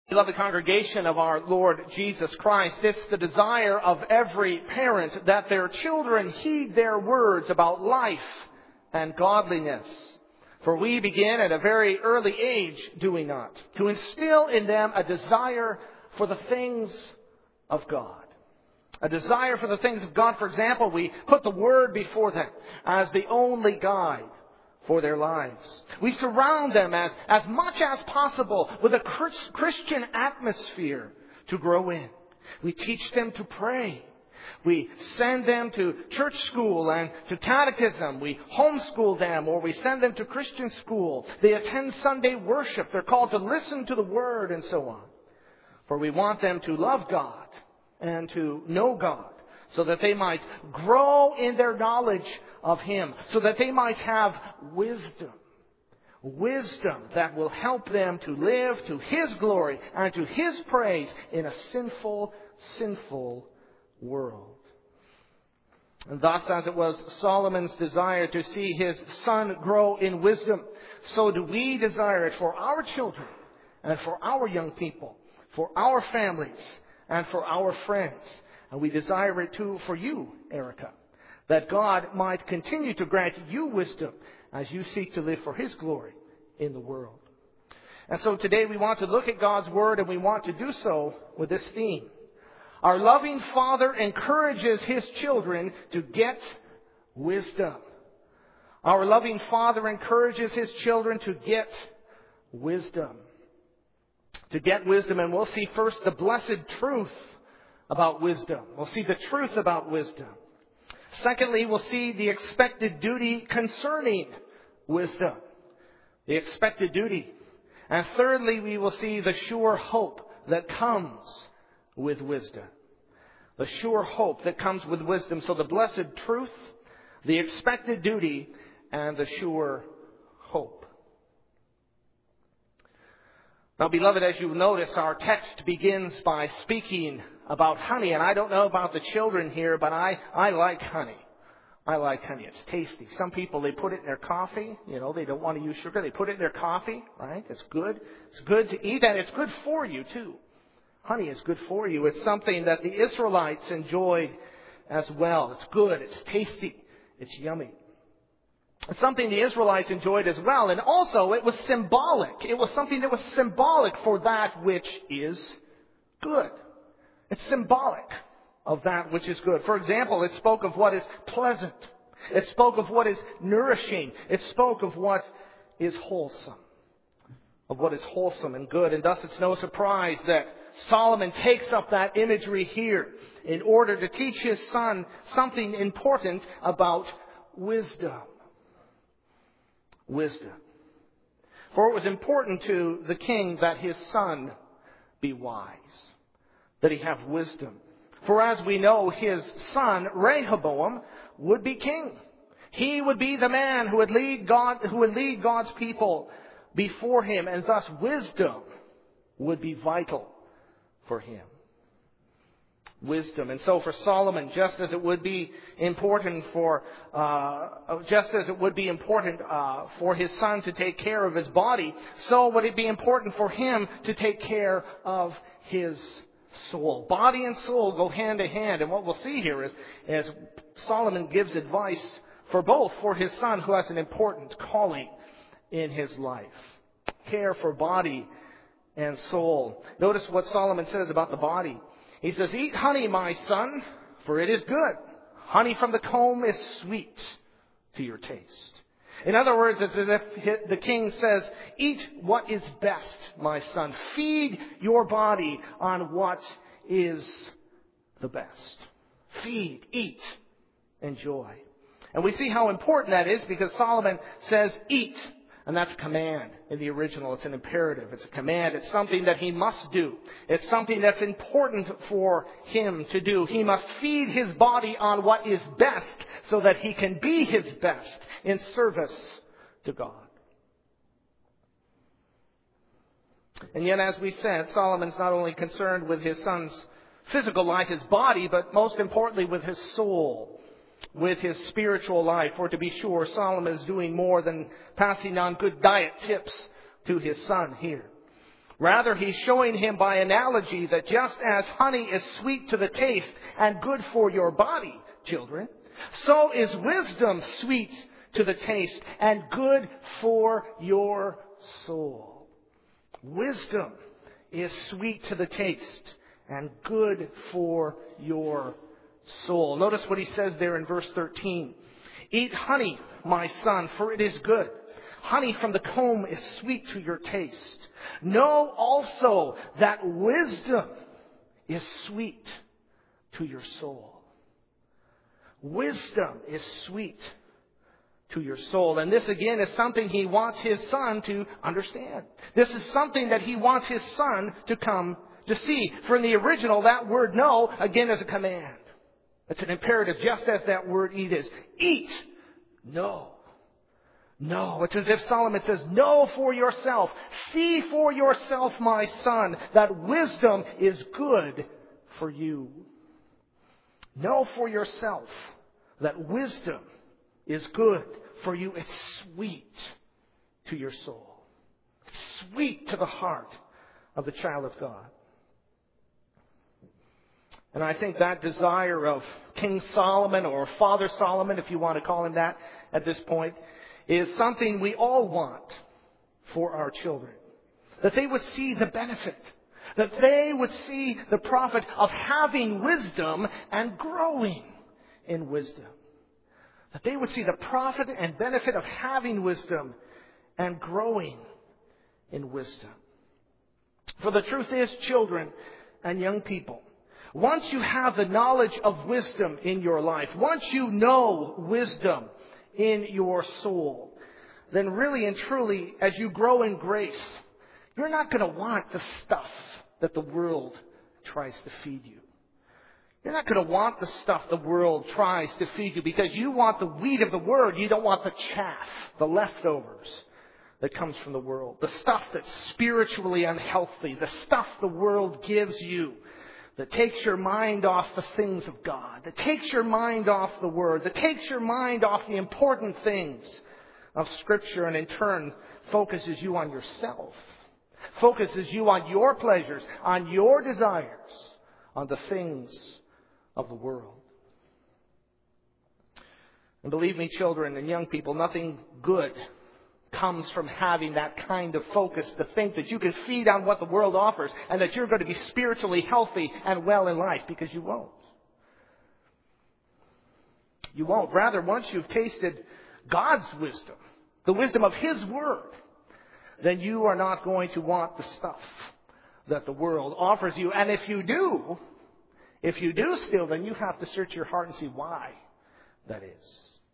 Beloved congregation of our Lord Jesus Christ, it's the desire of every parent that their children heed their words about life and godliness. For we begin at a very early age, do we not, to instill in them a desire for the things of God. A desire for the things of God. For example, we put the Word before them as the only guide for their lives. We surround them as much as possible with a Christian atmosphere to grow in. We teach them to pray. We send them to church school and to catechism. We homeschool them, or we send them to Christian school. They attend Sunday worship. They're called to listen to the Word and so on. For we want them to love God and to know God, so that they might grow in their knowledge of Him, so that they might have wisdom. Wisdom that will help them to live to His glory and to His praise in a sinful world. And thus, as it was Solomon's desire to see his son grow in wisdom, so do we desire it for our children and for our young people, for our families and for our friends. And we desire it too for you, Erica, that God might continue to grant you wisdom as you seek to live for His glory in the world. And so today we want to look at God's Word, and we want to do so with this theme. Our loving Father encourages His children to get wisdom. Our loving Father encourages His children to get wisdom. To get wisdom, and we'll see first the blessed truth about wisdom. We'll see the truth about wisdom. Secondly, we'll see the expected duty concerning wisdom. The expected duty. And thirdly, we will see the sure hope that comes with wisdom. The sure hope that comes with wisdom. So the blessed truth, the expected duty, and the sure hope. Now, beloved, as you notice, our text begins by speaking about honey. And I don't know about the children here, but I like honey. I like honey. It's tasty. Some people, they put it in their coffee. You know, they don't want to use sugar. They put it in their coffee, right? It's good. It's good to eat, and it's good for you, too. Honey is good for you. It's something that the Israelites enjoyed as well. It's good. It's tasty. It's yummy. It's something the Israelites enjoyed as well. And also, it was symbolic. It was something that was symbolic for that which is good. It's symbolic of that which is good. For example, it spoke of what is pleasant. It spoke of what is nourishing. It spoke of what is wholesome. Of what is wholesome and good. And thus, it's no surprise that Solomon takes up that imagery here in order to teach his son something important about wisdom. Wisdom. For it was important to the king that his son be wise, that he have wisdom. For as we know, his son Rehoboam would be king. He would be the man who would lead God's people before him, and thus wisdom would be vital for him. Wisdom. And so for Solomon, just as it would be important for his son to take care of his body, so would it be important for him to take care of his soul. Body and soul go hand to hand. And what we'll see here is, as Solomon gives advice for both, for his son who has an important calling in his life. Care for body and soul. Notice what Solomon says about the body. He says, "Eat honey, my son, for it is good. Honey from the comb is sweet to your taste." In other words, it's as if the king says, eat what is best, my son. Feed your body on what is the best. Feed, eat, enjoy. And we see how important that is because Solomon says, eat. And that's a command in the original. It's an imperative. It's a command. It's something that he must do. It's something that's important for him to do. He must feed his body on what is best so that he can be his best in service to God. And yet, as we said, Solomon's not only concerned with his son's physical life, his body, but most importantly with his soul. With his spiritual life. For to be sure, Solomon is doing more than passing on good diet tips to his son here. Rather, he's showing him by analogy that just as honey is sweet to the taste and good for your body, children, so is wisdom sweet to the taste and good for your soul. Wisdom is sweet to the taste and good for your soul. Notice what he says there in verse 13. Eat honey, my son, for it is good. Honey from the comb is sweet to your taste. Know also that wisdom is sweet to your soul. Wisdom is sweet to your soul. And this again is something he wants his son to understand. This is something that he wants his son to come to see. For in the original, that word know, again, is a command. It's an imperative, just as that word eat is. Eat. No. No. It's as if Solomon says, know for yourself. See for yourself, my son, that wisdom is good for you. Know for yourself that wisdom is good for you. It's sweet to your soul. It's sweet to the heart of the child of God. And I think that desire of King Solomon, or Father Solomon, if you want to call him that at this point, is something we all want for our children. That they would see the benefit. That they would see the profit of having wisdom and growing in wisdom. That they would see the profit and benefit of having wisdom and growing in wisdom. For the truth is, children and young people, once you have the knowledge of wisdom in your life, once you know wisdom in your soul, then really and truly, as you grow in grace, you're not going to want the stuff that the world tries to feed you. You're not going to want the stuff the world tries to feed you, because you want the wheat of the Word. You don't want the chaff, the leftovers that comes from the world. The stuff that's spiritually unhealthy. The stuff the world gives you that takes your mind off the things of God. That takes your mind off the Word. That takes your mind off the important things of Scripture, and in turn focuses you on yourself. Focuses you on your pleasures, on your desires, on the things of the world. And believe me, children and young people, nothing good comes from having that kind of focus, to think that you can feed on what the world offers and that you're going to be spiritually healthy and well in life, because you won't. You won't. Rather, once you've tasted God's wisdom, the wisdom of His Word, then you are not going to want the stuff that the world offers you. And if you do still, then you have to search your heart and see why that is.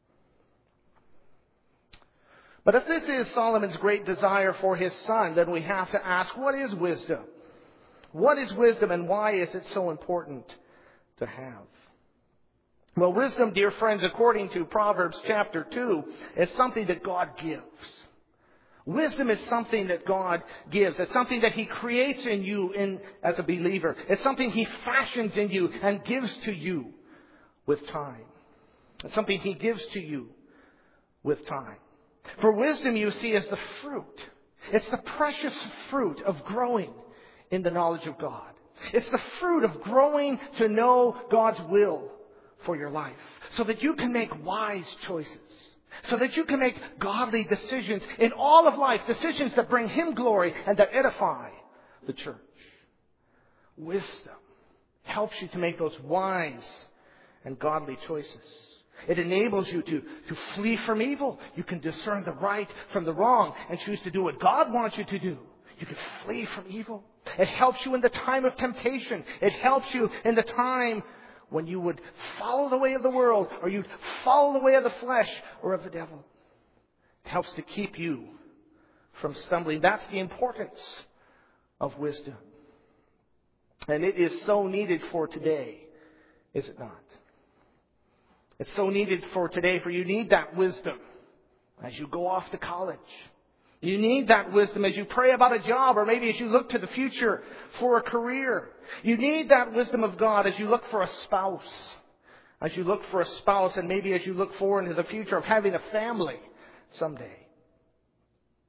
But if this is Solomon's great desire for his son, then we have to ask, what is wisdom? What is wisdom, and why is it so important to have? Well, wisdom, dear friends, according to Proverbs chapter 2, is something that God gives. Wisdom is something that God gives. It's something that He creates in you as a believer. It's something He fashions in you and gives to you with time. It's something He gives to you with time. For wisdom, you see, is the fruit. It's the precious fruit of growing in the knowledge of God. It's the fruit of growing to know God's will for your life, so that you can make wise choices. So that you can make godly decisions in all of life, decisions that bring Him glory and that edify the church. Wisdom helps you to make those wise and godly choices. It enables you to flee from evil. You can discern the right from the wrong and choose to do what God wants you to do. You can flee from evil. It helps you in the time of temptation. It helps you in the time when you would follow the way of the world, or you'd follow the way of the flesh or of the devil. It helps to keep you from stumbling. That's the importance of wisdom. And it is so needed for today, is it not? It's so needed for today, for you need that wisdom as you go off to college. You need that wisdom as you pray about a job, or maybe as you look to the future for a career. You need that wisdom of God as you look for a spouse. As you look for a spouse, and maybe as you look forward into the future of having a family someday.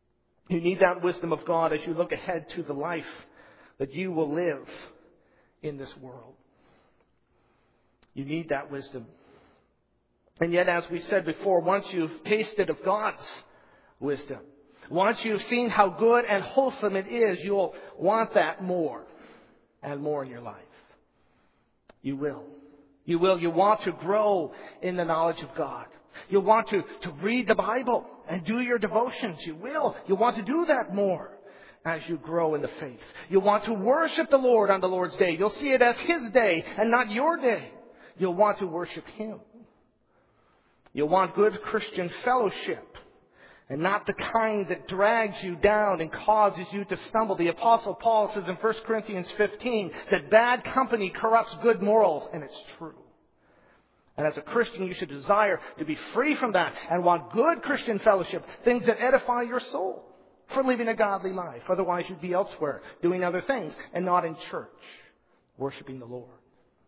You need that wisdom of God as you look ahead to the life that you will live in this world. You need that wisdom. And yet, as we said before, once you've tasted of God's wisdom, once you've seen how good and wholesome it is, you'll want that more and more in your life. You will. You will. You want to grow in the knowledge of God. You'll want to read the Bible and do your devotions. You will. You'll want to do that more as you grow in the faith. You'll want to worship the Lord on the Lord's day. You'll see it as His day and not your day. You'll want to worship Him. You'll want good Christian fellowship and not the kind that drags you down and causes you to stumble. The Apostle Paul says in 1 Corinthians 15 that bad company corrupts good morals, and it's true. And as a Christian, you should desire to be free from that and want good Christian fellowship, things that edify your soul for living a godly life. Otherwise, you'd be elsewhere doing other things and not in church, worshiping the Lord.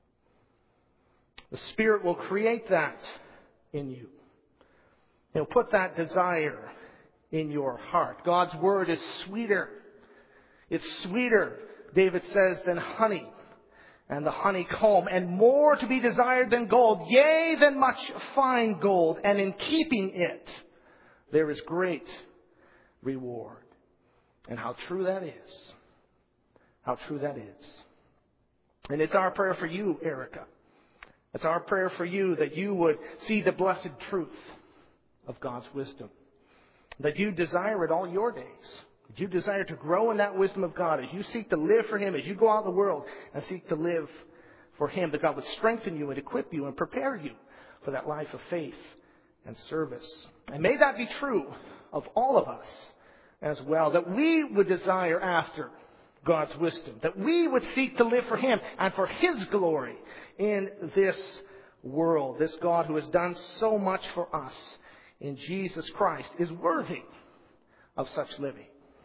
The Spirit will create that in you. He'll put that desire in your heart. God's Word is sweeter. It's sweeter, David says, than honey and the honeycomb, and more to be desired than gold, yea, than much fine gold. And in keeping it, there is great reward. And how true that is. How true that is. And it's our prayer for you, Erica. It's our prayer for you that you would see the blessed truth of God's wisdom. That you desire it all your days. That you desire to grow in that wisdom of God as you seek to live for Him, as you go out in the world and seek to live for Him. That God would strengthen you and equip you and prepare you for that life of faith and service. And may that be true of all of us as well. That we would desire after God's wisdom. That we would seek to live for Him and for His glory in this world. This God who has done so much for us in Jesus Christ is worthy of such living.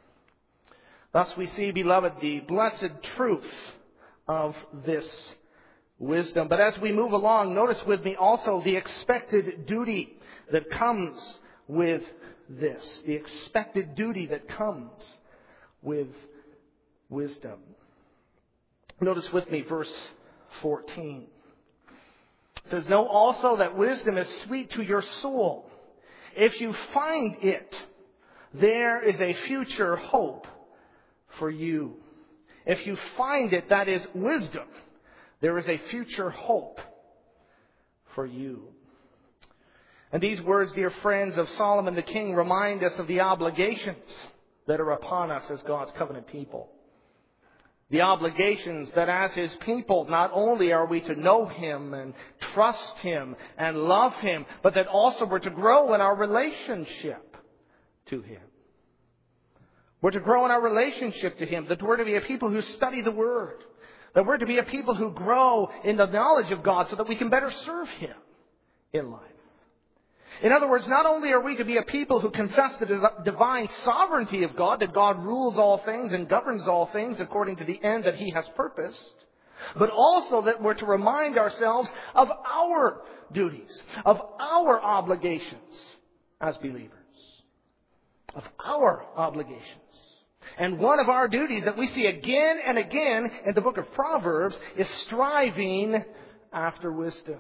Thus we see, beloved, the blessed truth of this wisdom. But as we move along, notice with me also the expected duty that comes with this. The expected duty that comes with wisdom. Notice with me verse 14. It says, "Know also that wisdom is sweet to your soul. If you find it, there is a future hope for you." If you find it, that is wisdom, there is a future hope for you. And these words, dear friends, of Solomon the king remind us of the obligations that are upon us as God's covenant people. The obligations that as His people, not only are we to know Him and trust Him and love Him, but that also we're to grow in our relationship to Him. We're to grow in our relationship to Him. That we're to be a people who study the Word. That we're to be a people who grow in the knowledge of God so that we can better serve Him in life. In other words, not only are we to be a people who confess the divine sovereignty of God, that God rules all things and governs all things according to the end that He has purposed, but also that we're to remind ourselves of our duties, of our obligations as believers. Of our obligations. And one of our duties that we see again and again in the book of Proverbs is striving after wisdom.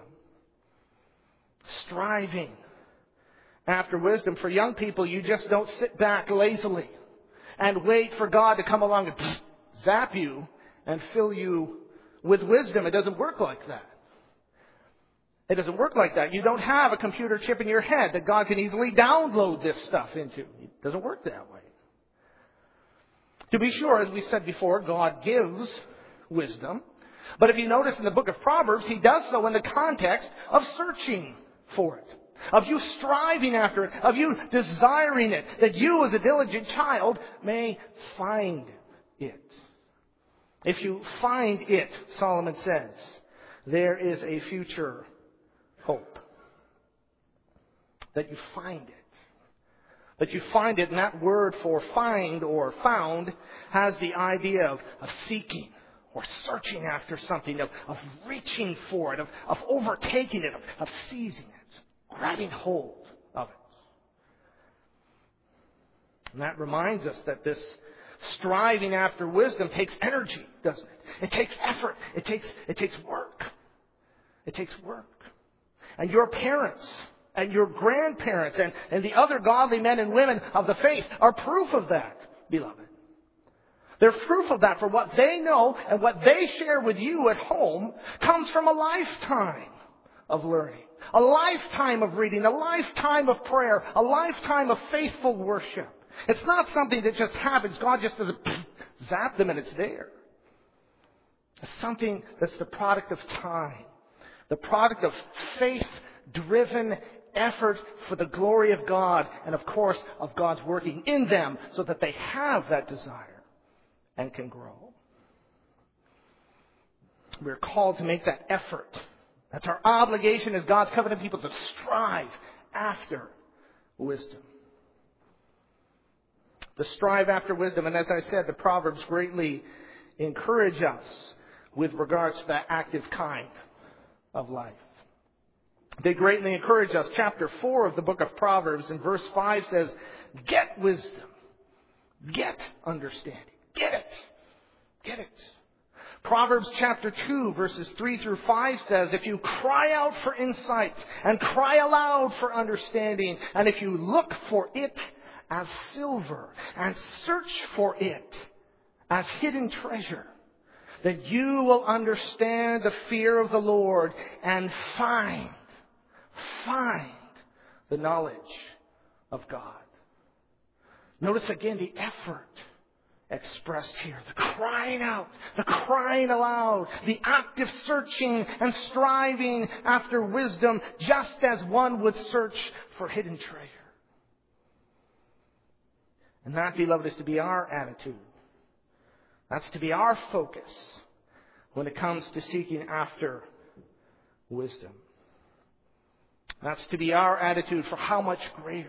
Striving after wisdom. For young people, you just don't sit back lazily and wait for God to come along and zap you and fill you with wisdom. It doesn't work like that. It doesn't work like that. You don't have a computer chip in your head that God can easily download this stuff into. It doesn't work that way. To be sure, as we said before, God gives wisdom. But if you notice in the book of Proverbs, He does so in the context of searching for it. Of you striving after it. Of you desiring it. That you as a diligent child may find it. If you find it, Solomon says, there is a future hope. That you find it. That you find it, and that word for find or found has the idea of seeking or searching after something, of reaching for it, of overtaking it, of seizing it, grabbing hold of it. And that reminds us that this striving after wisdom takes energy, doesn't it? It takes effort. It takes work. It takes work. And your parents and your grandparents and the other godly men and women of the faith are proof of that, beloved. They're proof of that, for what they know and what they share with you at home comes from a lifetime of learning, a lifetime of reading, a lifetime of prayer, a lifetime of faithful worship. It's not something that just happens. God just doesn't zap them and it's there. It's something that's the product of time, the product of faith-driven effort for the glory of God and, of course, of God's working in them so that they have that desire and can grow. We're called to make that effort. That's our obligation as God's covenant people, to strive after wisdom. To strive after wisdom. And as I said, the Proverbs greatly encourage us with regards to that active kind of life. They greatly encourage us. Chapter 4 of the book of Proverbs in verse 5 says, get wisdom. Get understanding. Get it. Get it. Proverbs chapter 2 verses 3 through 5 says, if you cry out for insight and cry aloud for understanding, and if you look for it as silver and search for it as hidden treasure, then you will understand the fear of the Lord and find the knowledge of God. Notice again the effort expressed here. The crying out, the crying aloud, the active searching and striving after wisdom, just as one would search for hidden treasure. And that, beloved, is to be our attitude. That's to be our focus when it comes to seeking after wisdom. That's to be our attitude for how much greater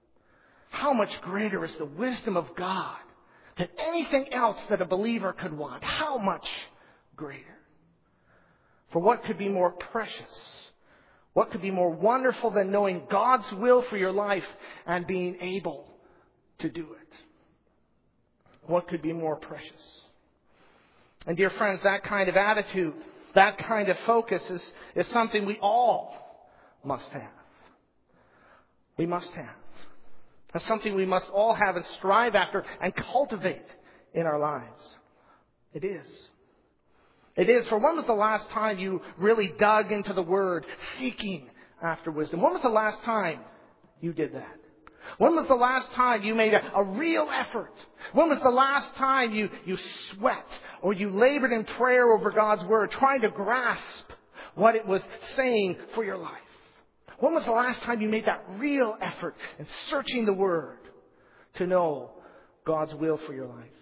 is the wisdom of God than anything else that a believer could want. How much greater? For what could be more precious? What could be more wonderful than knowing God's will for your life and being able to do it? What could be more precious? And dear friends, that kind of attitude, that kind of focus is something we all must have. We must have. That's something we must all have and strive after and cultivate in our lives. It is. It is. For when was the last time you really dug into the Word, seeking after wisdom? When was the last time you did that? When was the last time you made a real effort? When was the last time you sweat or you labored in prayer over God's Word, trying to grasp what it was saying for your life? When was the last time you made that real effort in searching the Word to know God's will for your life?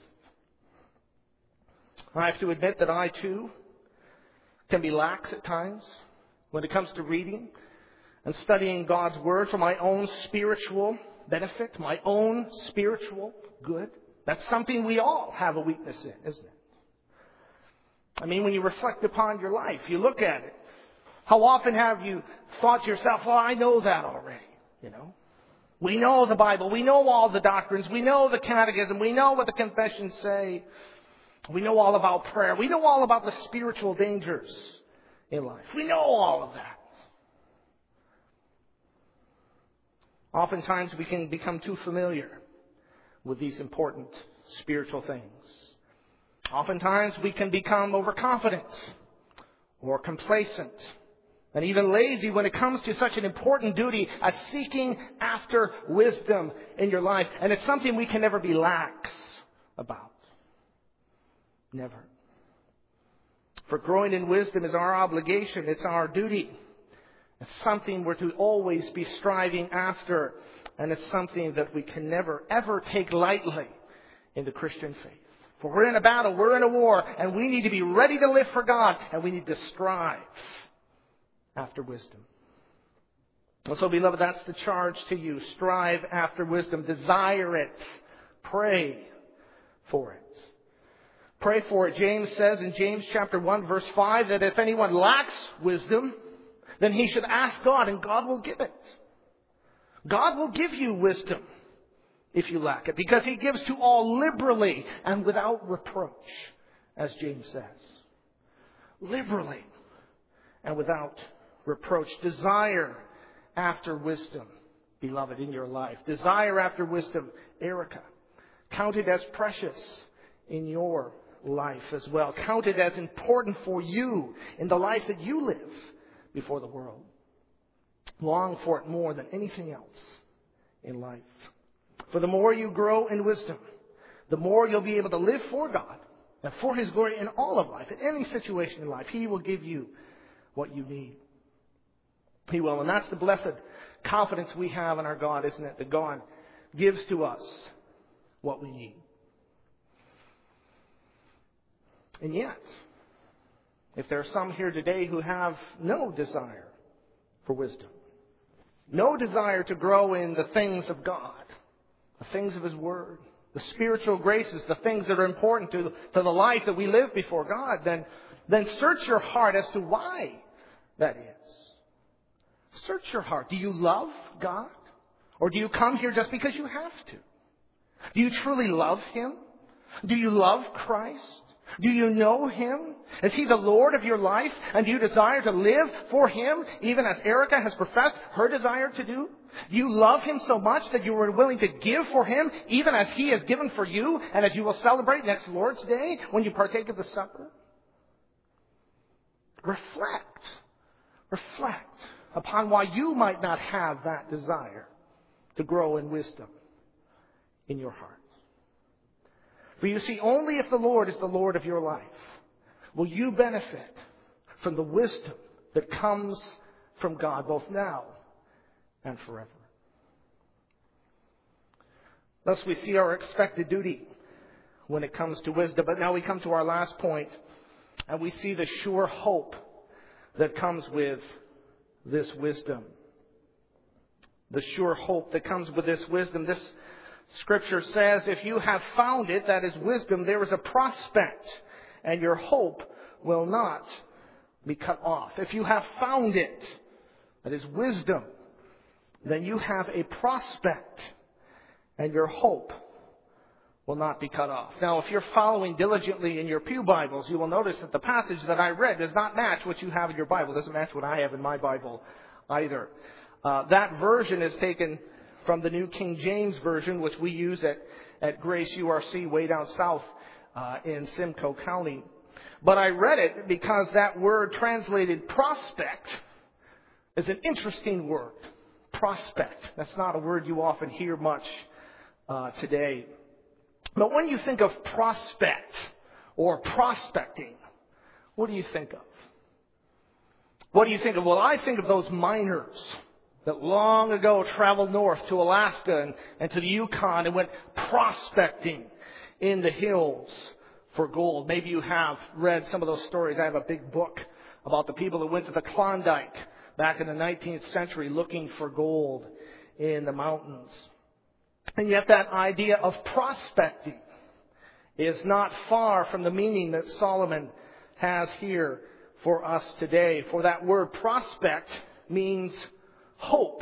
I have to admit that I too can be lax at times when it comes to reading and studying God's Word for my own spiritual benefit, my own spiritual good. That's something we all have a weakness in, isn't it? I mean, when you reflect upon your life, you look at it. How often have you thought to yourself, well, I know that already, you know? We know the Bible. We know all the doctrines. We know the catechism. We know what the confessions say. We know all about prayer. We know all about the spiritual dangers in life. We know all of that. Oftentimes we can become too familiar with these important spiritual things. Oftentimes we can become overconfident or complacent and even lazy when it comes to such an important duty as seeking after wisdom in your life. And it's something we can never be lax about. Never. For growing in wisdom is our obligation. It's our duty. It's something we're to always be striving after. And it's something that we can never, ever take lightly in the Christian faith. For we're in a battle, we're in a war, and we need to be ready to live for God, and we need to strive after wisdom. And so, beloved, that's the charge to you. Strive after wisdom. Desire it. Pray for it. Pray for it. James says in James chapter 1, verse 5, that if anyone lacks wisdom, then he should ask God, and God will give it. God will give you wisdom if you lack it, because He gives to all liberally and without reproach, as James says. Liberally and without reproach. Desire after wisdom, beloved, in your life. Desire after wisdom, Erica. Count it as precious in your life as well. Count it as important for you in the life that you live before the world. Long for it more than anything else in life. For the more you grow in wisdom, the more you'll be able to live for God and for His glory in all of life, in any situation in life. He will give you what you need. He will. And that's the blessed confidence we have in our God, isn't it? That God gives to us what we need. And yet, if there are some here today who have no desire for wisdom, no desire to grow in the things of God, the things of His Word, the spiritual graces, the things that are important to the life that we live before God, then search your heart as to why that is. Search your heart. Do you love God? Or do you come here just because you have to? Do you truly love Him? Do you love Christ? Do you know Him? Is He the Lord of your life? And do you desire to live for Him, even as Erica has professed her desire to do? Do you love Him so much that you are willing to give for Him, even as He has given for you, and as you will celebrate next Lord's Day when you partake of the supper? Reflect upon why you might not have that desire to grow in wisdom in your heart. For you see, only if the Lord is the Lord of your life will you benefit from the wisdom that comes from God, both now and forever. Thus we see our expected duty when it comes to wisdom. But now we come to our last point, and we see the sure hope that comes with this wisdom. The sure hope that comes with this wisdom. This Scripture says, if you have found it, that is wisdom, there is a prospect, and your hope will not be cut off. If you have found it, that is wisdom, then you have a prospect, and your hope will not be cut off. Now, if you're following diligently in your pew Bibles, you will notice that the passage that I read does not match what you have in your Bible. It doesn't match what I have in my Bible either. That version is taken from the New King James Version, which we use at Grace URC way down south in Simcoe County. But I read it because that word translated prospect is an interesting word. Prospect. That's not a word you often hear much today. But when you think of prospect or prospecting, what do you think of? What do you think of? Well, I think of those miners that long ago traveled north to Alaska and to the Yukon and went prospecting in the hills for gold. Maybe you have read some of those stories. I have a big book about the people that went to the Klondike back in the 19th century looking for gold in the mountains. And yet that idea of prospecting is not far from the meaning that Solomon has here for us today. For that word prospect means hope.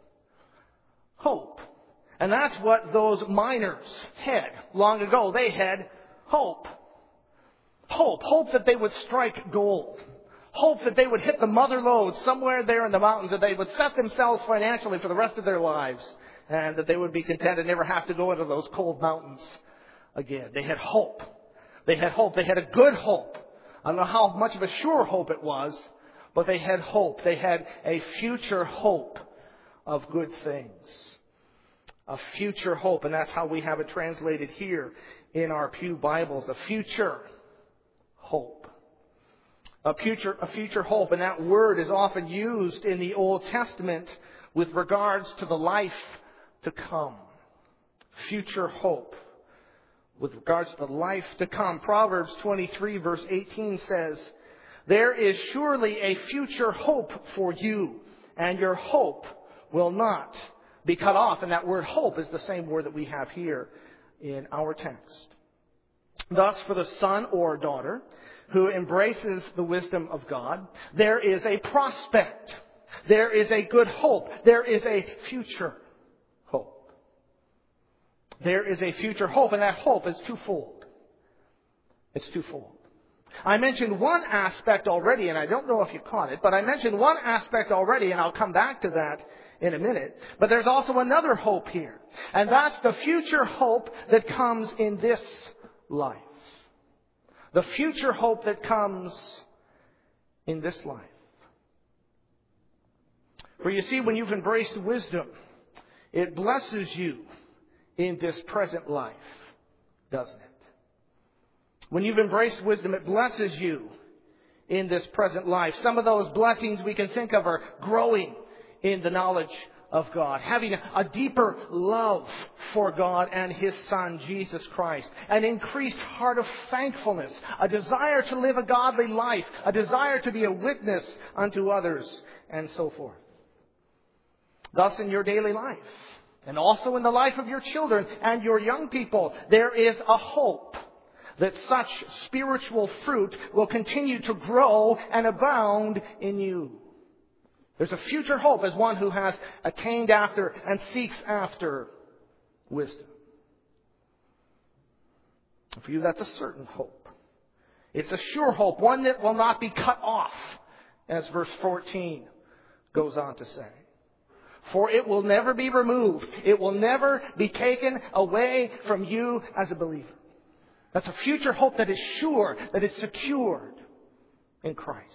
Hope. And that's what those miners had long ago. They had hope. Hope. Hope that they would strike gold. Hope that they would hit the mother lode somewhere there in the mountains, that they would set themselves financially for the rest of their lives, and that they would be content and never have to go into those cold mountains again. They had hope. They had hope. They had a good hope. I don't know how much of a sure hope it was, but they had hope. They had a future hope of good things. A future hope. And that's how we have it translated here in our pew Bibles. A future hope. A future hope. And that word is often used in the Old Testament with regards to the life to come. Future hope. With regards to the life to come. Proverbs 23 verse 18 says, there is surely a future hope for you, and your hope will not be cut off. And that word hope is the same word that we have here in our text. Thus, for the son or daughter who embraces the wisdom of God, there is a prospect. There is a good hope. There is a future hope. there is a future hope, and that hope is twofold. It's twofold. I mentioned one aspect already, and I don't know if you caught it, but I mentioned one aspect already, and I'll come back to that in a minute. But there's also another hope here, and that's the future hope that comes in this life. The future hope that comes in this life. For you see, when you've embraced wisdom, it blesses you in this present life, doesn't it? When you've embraced wisdom, it blesses you in this present life. Some of those blessings we can think of are growing in the knowledge of God, having a deeper love for God and His Son, Jesus Christ, an increased heart of thankfulness, a desire to live a godly life, a desire to be a witness unto others, and so forth. Thus, in your daily life, and also in the life of your children and your young people, there is a hope that such spiritual fruit will continue to grow and abound in you. There's a future hope as one who has attained after and seeks after wisdom. For you, that's a certain hope. It's a sure hope, one that will not be cut off, as verse 14 goes on to say. For it will never be removed. It will never be taken away from you as a believer. That's a future hope that is sure, that is secured in Christ.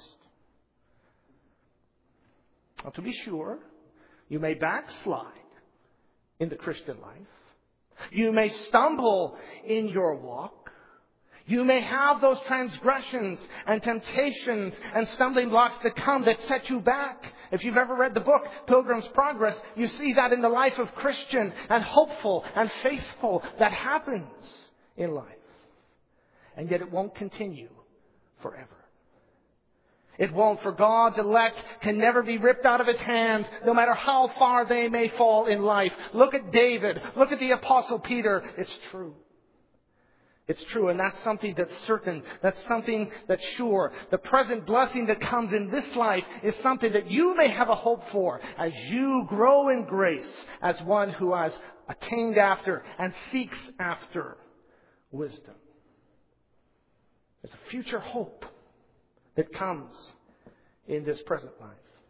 Now, to be sure, you may backslide in the Christian life. You may stumble in your walk. You may have those transgressions and temptations and stumbling blocks that come that set you back. If you've ever read the book Pilgrim's Progress, you see that in the life of Christian and hopeful and faithful that happens in life. And yet it won't continue forever. It won't, for God's elect can never be ripped out of His hands, no matter how far they may fall in life. Look at David. Look at the Apostle Peter. It's true. It's true, and that's something that's certain. That's something that's sure. The present blessing that comes in this life is something that you may have a hope for as you grow in grace as one who has attained after and seeks after wisdom. There's a future hope that comes in this present life.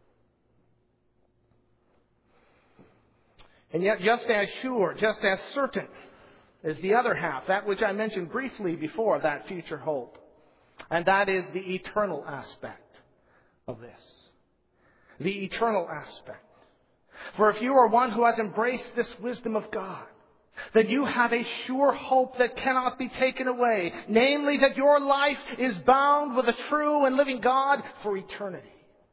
And yet, just as sure, just as certain is the other half, that which I mentioned briefly before, that future hope. And that is the eternal aspect of this. The eternal aspect. For if you are one who has embraced this wisdom of God, then you have a sure hope that cannot be taken away. Namely, that your life is bound with a true and living God for eternity.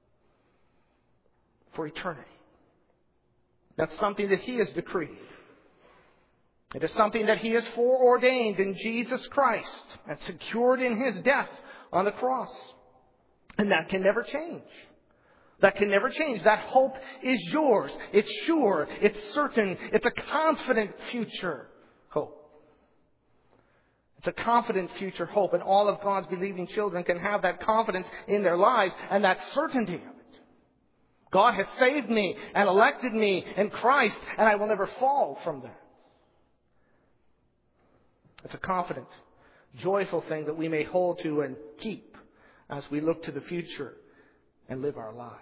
For eternity. That's something that He has decreed. It is something that He has foreordained in Jesus Christ and secured in His death on the cross. And that can never change. That can never change. That hope is yours. It's sure. It's certain. It's a confident future hope. It's a confident future hope. And all of God's believing children can have that confidence in their lives and that certainty of it. God has saved me and elected me in Christ, and I will never fall from that. It's a confident, joyful thing that we may hold to and keep as we look to the future and live our lives.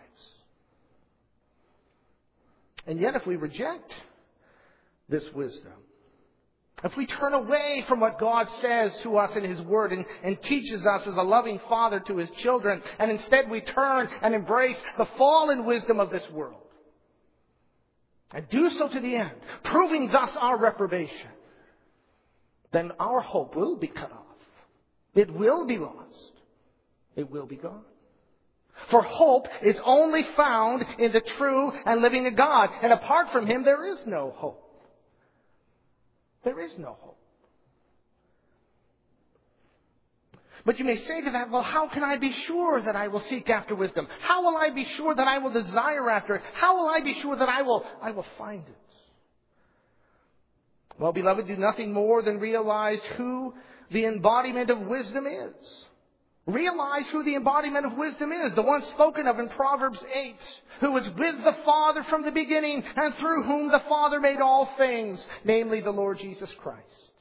And yet, if we reject this wisdom, if we turn away from what God says to us in His Word and teaches us as a loving Father to His children, and instead we turn and embrace the fallen wisdom of this world, and do so to the end, proving thus our reprobation, then our hope will be cut off. It will be lost. It will be gone. For hope is only found in the true and living God. And apart from Him, there is no hope. There is no hope. But you may say to that, well, how can I be sure that I will seek after wisdom? How will I be sure that I will desire after it? How will I be sure that I will find it? Well, beloved, do nothing more than realize who the embodiment of wisdom is. Realize who the embodiment of wisdom is, the one spoken of in Proverbs 8, who was with the Father from the beginning and through whom the Father made all things, namely the Lord Jesus Christ.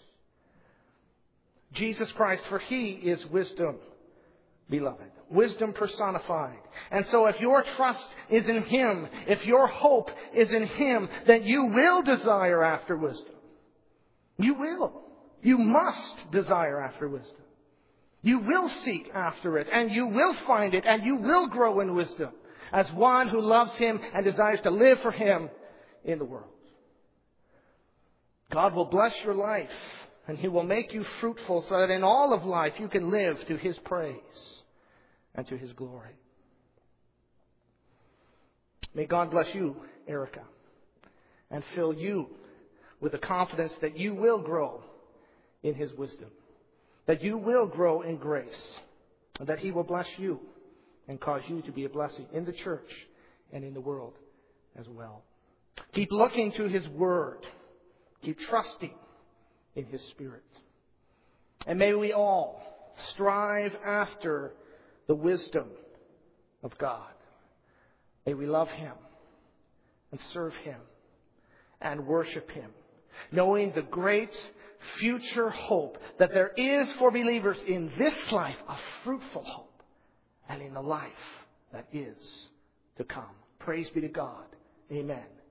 Jesus Christ, for He is wisdom, beloved. Wisdom personified. And so if your trust is in Him, if your hope is in Him, then you will desire after wisdom. You will. You must desire after wisdom. You will seek after it, and you will find it, and you will grow in wisdom as one who loves Him and desires to live for Him in the world. God will bless your life, and He will make you fruitful so that in all of life you can live to His praise and to His glory. May God bless you, Erica, and fill you with the confidence that you will grow in His wisdom, that you will grow in grace, and that He will bless you and cause you to be a blessing in the church and in the world as well. Keep looking to His Word. Keep trusting in His Spirit. And may we all strive after the wisdom of God. May we love Him and serve Him and worship Him, knowing the great future hope that there is for believers in this life, a fruitful hope, and in the life that is to come. Praise be to God. Amen.